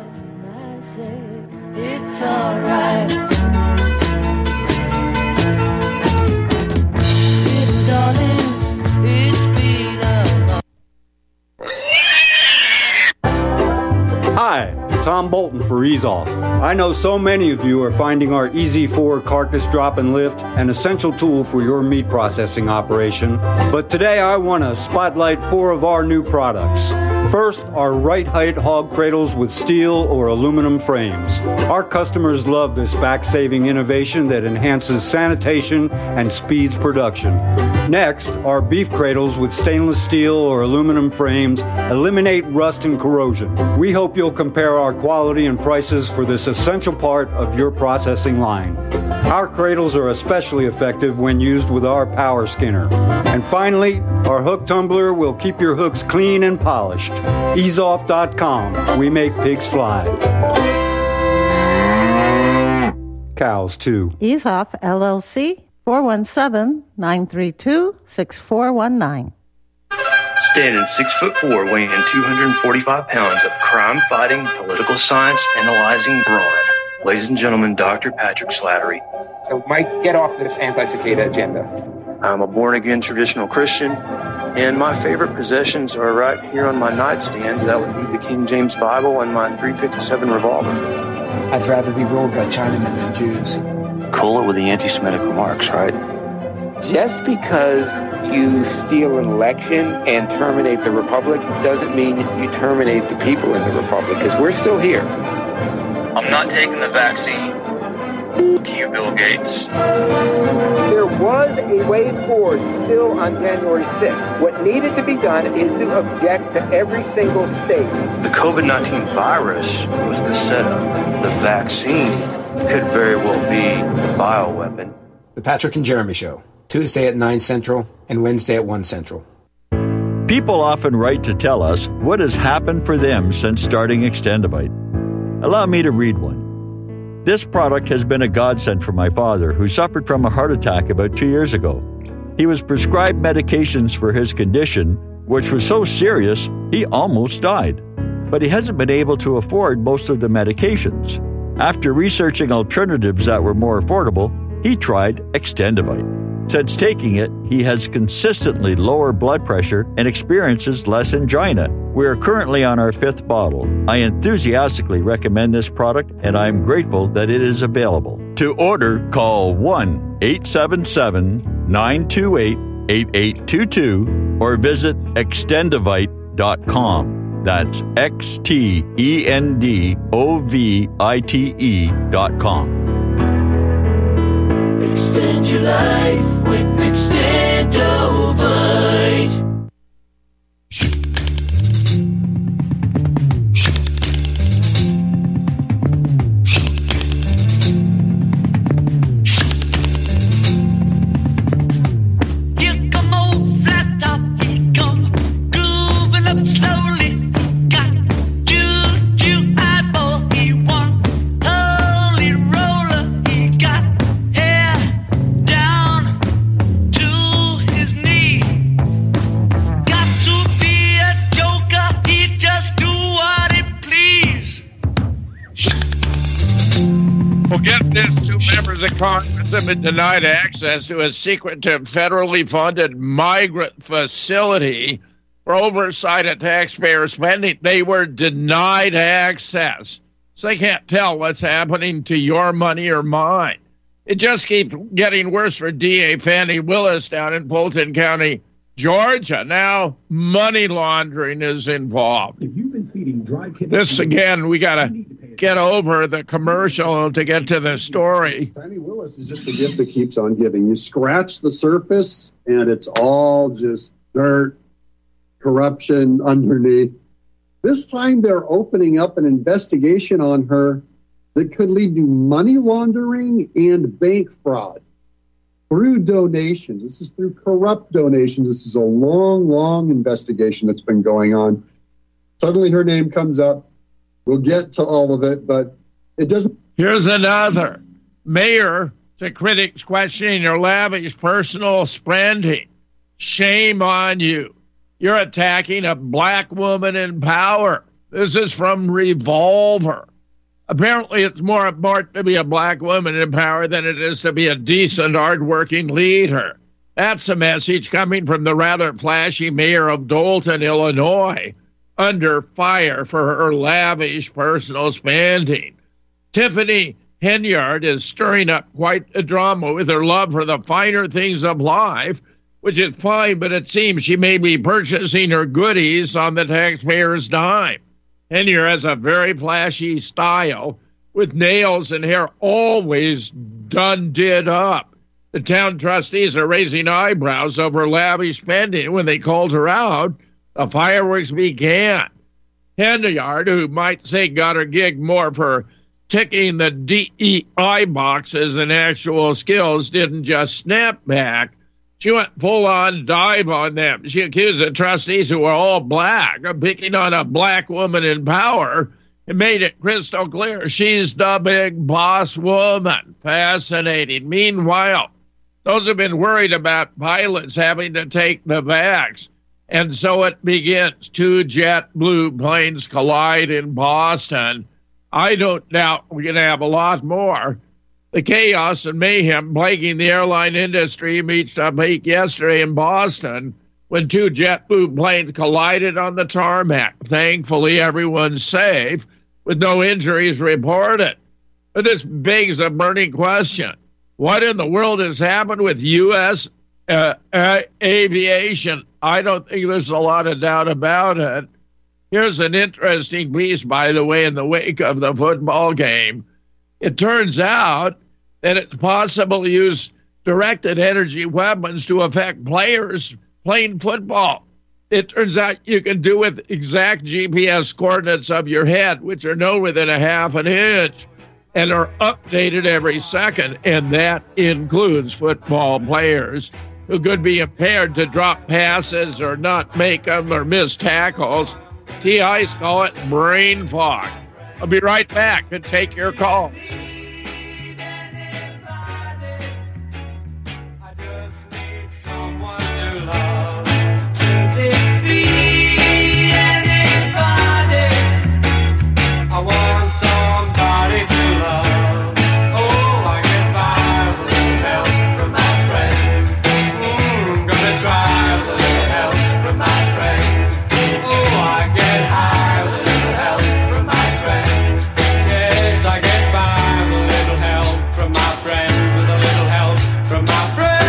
It's all right. Darling, it's been a Hi, Tom Bolton for Ease Off. I know so many of you are finding our Easy four carcass drop and lift an essential tool for your meat processing operation. But today I want to spotlight four of our new products. First, our right height hog cradles with steel or aluminum frames. Our customers love this back-saving innovation that enhances sanitation and speeds production. Next, our beef cradles with stainless steel or aluminum frames eliminate rust and corrosion. We hope you'll compare our quality and prices for this essential part of your processing line. Our cradles are especially effective when used with our power skinner. And finally, our hook tumbler will keep your hooks clean and polished. ease off dot com. We make pigs fly. Cows, too. Ease Off, L L C, four one seven, nine three two, six four one nine. Standing six foot four, weighing two hundred forty-five pounds of crime-fighting, political science analyzing brawn. Ladies and gentlemen, Doctor Patrick Slattery. So, Mike, get off this anti-cicada agenda. I'm a born-again traditional Christian, and my favorite possessions are right here on my nightstand. That would be the King James Bible and my three fifty-seven revolver. I'd rather be ruled by Chinamen than Jews. Cool it with the anti-Semitic remarks, right? Just because you steal an election and terminate the Republic doesn't mean you terminate the people in the Republic, because we're still here. I'm not taking the vaccine. Fuck you, Bill Gates. There was a way forward still on January sixth. What needed to be done is to object to every single state. The COVID nineteen virus was the setup. The vaccine could very well be the bioweapon. The Patrick and Jeremy Show, Tuesday at nine Central and Wednesday at one Central. People often write to tell us what has happened for them since starting Extendivite. Allow me to read one. This product has been a godsend for my father, who suffered from a heart attack about two years ago. He was prescribed medications for his condition, which was so serious he almost died. But he hasn't been able to afford most of the medications. After researching alternatives that were more affordable, he tried Extendivite. Since taking it, he has consistently lower blood pressure and experiences less angina. We are currently on our fifth bottle. I enthusiastically recommend this product, and I am grateful that it is available. To order, call one eight seven seven, nine two eight, eight eight two two or visit extendivite dot com. That's X T E N D O V I T E dot com. Extend your life with Extendovite. Here come old flat top, he come grooving up slowly. Got juju eyeball, he won holy roller. He got hair down to his knee. Got to be a joker, he just do what he please. Well, get this, two members of Congress have been denied access to a secretive federally funded migrant facility for oversight of taxpayer spending. They were denied access, so they can't tell what's happening to your money or mine. It just keeps getting worse for D A Fannie Willis down in Fulton County, Georgia. Now money laundering is involved. If you've been feeding dry kidney, this again, we got to get over the commercial to get to the story. Fannie Willis is just the gift that keeps on giving. You scratch the surface, and it's all just dirt, corruption underneath. This time they're opening up an investigation on her that could lead to money laundering and bank fraud through donations. This is through corrupt donations. This is a long, long investigation that's been going on. Suddenly her name comes up. We'll get to all of it, but it doesn't. Here's another. Mayor to critics questioning your lavish personal spending. Shame on you. You're attacking a black woman in power. This is from Revolver. Apparently, it's more important to be a black woman in power than it is to be a decent, hard-working leader. That's a message coming from the rather flashy mayor of Dolton, Illinois, under fire for her lavish personal spending. Tiffany Henyard is stirring up quite a drama with her love for the finer things of life, which is fine, but it seems she may be purchasing her goodies on the taxpayer's dime. Henyard has a very flashy style with nails and hair always done did up. The town trustees are raising eyebrows over lavish spending. When they called her out, the fireworks began. Henyard, who might say got her gig more for ticking the D E I boxes than actual skills, didn't just snap back. She went full-on dive on them. She accused the trustees, who were all black, of picking on a black woman in power and made it crystal clear she's the big boss woman. Fascinating. Meanwhile, those have been worried about pilots having to take the vax. And so it begins. Two JetBlue planes collide in Boston. I don't doubt we're going to have a lot more. The chaos and mayhem plaguing the airline industry reached a peak yesterday in Boston when two JetBlue planes collided on the tarmac. Thankfully, everyone's safe, with no injuries reported. But this begs a burning question. What in the world has happened with U S Uh, uh, aviation? I don't think there's a lot of doubt about it. Here's an interesting piece, by the way, in the wake of the football game. It turns out that it's possible to use directed energy weapons to affect players playing football. It turns out you can do with exact G P S coordinates of your head, which are known within a half an inch and are updated every second, and that includes football players who could be impaired to drop passes or not make them or miss tackles. T I's call it brain fog. I'll be right back and take your calls. I want somebody to love. Oh, I get by with a little help from my friend. Mm, gonna try with a little help from my friend. Oh, I get high with a little help from my friend. Yes, I get by with a little help from my friend. With a little help from my friend.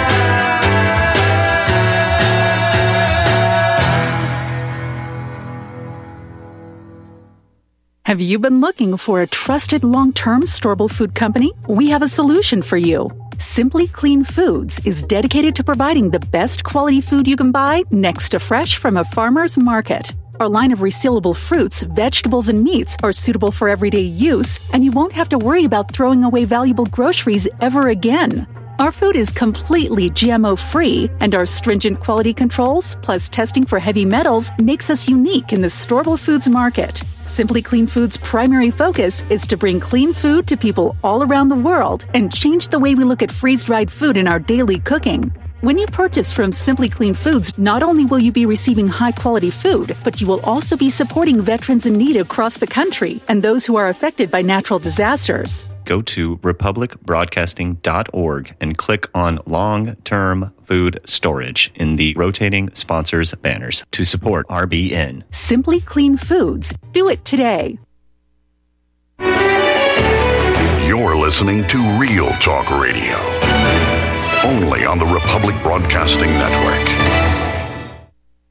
Have you been looking for a trusted long-term storable food company? We have a solution for you. Simply Clean Foods is dedicated to providing the best quality food you can buy next to fresh from a farmer's market. Our line of resealable fruits, vegetables, and meats are suitable for everyday use, and you won't have to worry about throwing away valuable groceries ever again. Our food is completely G M O-free, and our stringent quality controls, plus testing for heavy metals, makes us unique in the storable foods market. Simply Clean Foods' primary focus is to bring clean food to people all around the world and change the way we look at freeze-dried food in our daily cooking. When you purchase from Simply Clean Foods, not only will you be receiving high-quality food, but you will also be supporting veterans in need across the country and those who are affected by natural disasters. Go to republic broadcasting dot org and click on long-term food storage in the rotating sponsors banners to support R B N. Simply Clean Foods. Do it today. You're listening to Real Talk Radio, only on the Republic Broadcasting Network.